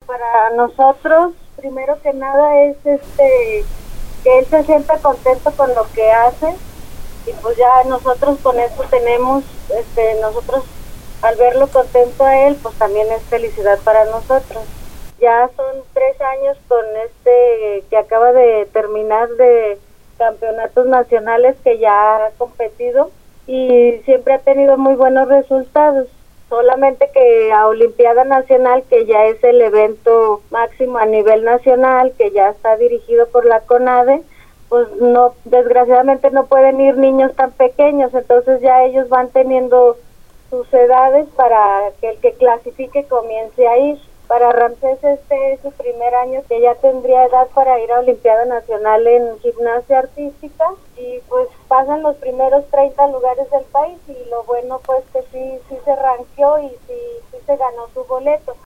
para nosotros, primero que nada es que él se sienta contento con lo que hace, y pues ya nosotros con eso tenemos, nosotros al verlo contento a él, pues también es felicidad para nosotros. Ya son 3 años con que acaba de terminar de campeonatos nacionales que ya ha competido y siempre ha tenido muy buenos resultados. Solamente que a Olimpiada Nacional, que ya es el evento máximo a nivel nacional, que ya está dirigido por la CONADE, pues no, desgraciadamente no pueden ir niños tan pequeños, entonces ya ellos van teniendo sus edades para que el que clasifique comience a ir. Para Ramsés este es su primer año que ya tendría edad para ir a Olimpiada Nacional en gimnasia artística, y pues pasan los primeros 30 lugares del país, y lo bueno pues que sí se ranqueó y sí se ganó su boleto.